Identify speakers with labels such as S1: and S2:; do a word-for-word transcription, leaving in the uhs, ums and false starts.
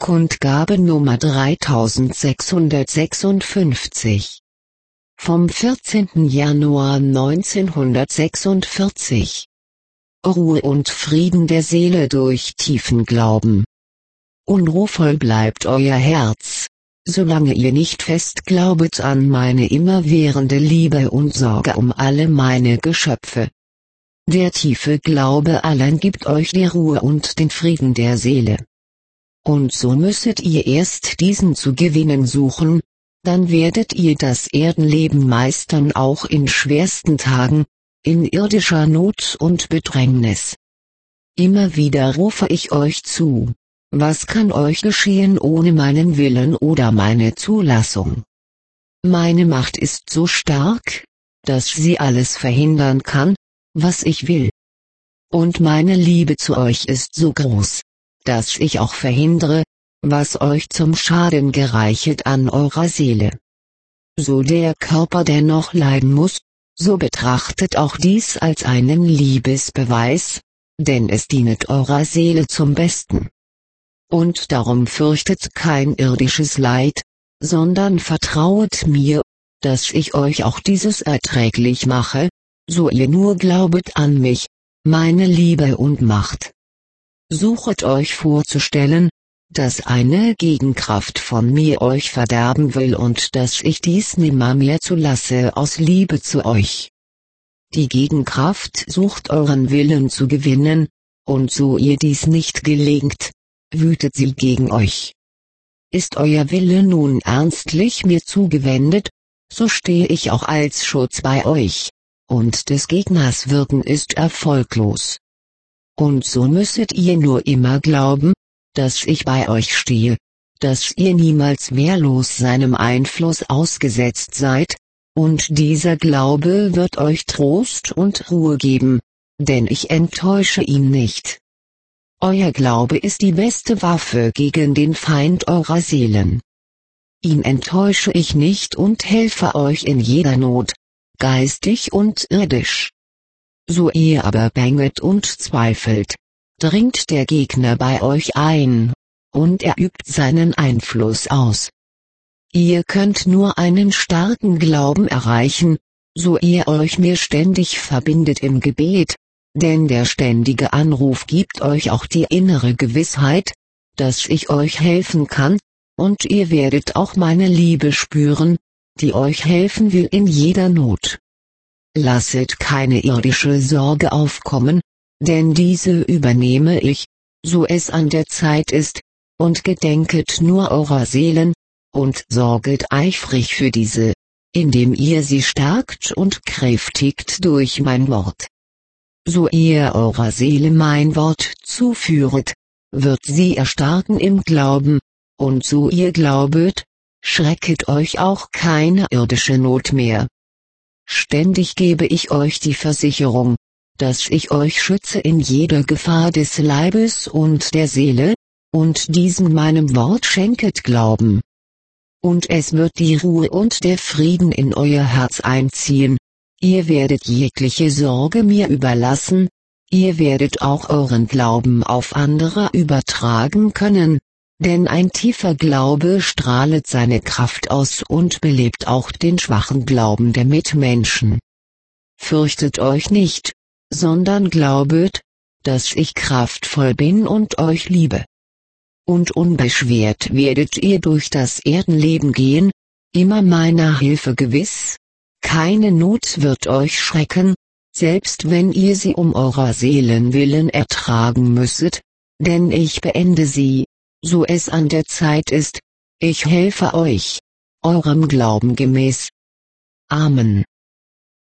S1: Kundgabe Nummer dreitausendsechshundertsechsundfünfzig. Vom vierzehnten Januar neunzehnhundertsechsundvierzig. Ruhe und Frieden der Seele durch tiefen Glauben. Unruhevoll bleibt euer Herz, solange ihr nicht fest glaubet an meine immerwährende Liebe und Sorge um alle meine Geschöpfe. Der tiefe Glaube allein gibt euch die Ruhe und den Frieden der Seele. Und so müsset ihr erst diesen zu gewinnen suchen, dann werdet ihr das Erdenleben meistern, auch in schwersten Tagen, in irdischer Not und Bedrängnis. Immer wieder rufe ich euch zu: Was kann euch geschehen ohne meinen Willen oder meine Zulassung? Meine Macht ist so stark, dass sie alles verhindern kann, was ich will. Und meine Liebe zu euch ist so groß, dass ich auch verhindere, was euch zum Schaden gereicht an eurer Seele. So der Körper dennoch leiden muss, so betrachtet auch dies als einen Liebesbeweis, denn es dienet eurer Seele zum Besten. Und darum fürchtet kein irdisches Leid, sondern vertrauet mir, dass ich euch auch dieses erträglich mache, so ihr nur glaubet an mich, meine Liebe und Macht. Suchet euch vorzustellen, dass eine Gegenkraft von mir euch verderben will und dass ich dies nimmermehr zulasse aus Liebe zu euch. Die Gegenkraft sucht euren Willen zu gewinnen, und so ihr dies nicht gelingt, wütet sie gegen euch. Ist euer Wille nun ernstlich mir zugewendet, so stehe ich auch als Schutz bei euch, und des Gegners Wirken ist erfolglos. Und so müsset ihr nur immer glauben, dass ich bei euch stehe, dass ihr niemals wehrlos seinem Einfluss ausgesetzt seid, und dieser Glaube wird euch Trost und Ruhe geben, denn ich enttäusche ihn nicht. Euer Glaube ist die beste Waffe gegen den Feind eurer Seelen. Ihn enttäusche ich nicht und helfe euch in jeder Not, geistig und irdisch. So ihr aber bänget und zweifelt, dringt der Gegner bei euch ein, und er übt seinen Einfluss aus. Ihr könnt nur einen starken Glauben erreichen, so ihr euch mir ständig verbindet im Gebet, denn der ständige Anruf gibt euch auch die innere Gewissheit, dass ich euch helfen kann, und ihr werdet auch meine Liebe spüren, die euch helfen will in jeder Not. Lasset keine irdische Sorge aufkommen, denn diese übernehme ich, so es an der Zeit ist, und gedenket nur eurer Seelen, und sorget eifrig für diese, indem ihr sie stärkt und kräftigt durch mein Wort. So ihr eurer Seele mein Wort zuführet, wird sie erstarken im Glauben, und so ihr glaubet, schrecket euch auch keine irdische Not mehr. Ständig gebe ich euch die Versicherung, dass ich euch schütze in jeder Gefahr des Leibes und der Seele, und diesem meinem Wort schenket Glauben. Und es wird die Ruhe und der Frieden in euer Herz einziehen, ihr werdet jegliche Sorge mir überlassen, ihr werdet auch euren Glauben auf andere übertragen können, denn ein tiefer Glaube strahlet seine Kraft aus und belebt auch den schwachen Glauben der Mitmenschen. Fürchtet euch nicht, sondern glaubet, dass ich kraftvoll bin und euch liebe. Und unbeschwert werdet ihr durch das Erdenleben gehen, immer meiner Hilfe gewiss, keine Not wird euch schrecken, selbst wenn ihr sie um eurer Seelen willen ertragen müsset, denn ich beende sie, so es an der Zeit ist, ich helfe euch, eurem Glauben gemäß. Amen.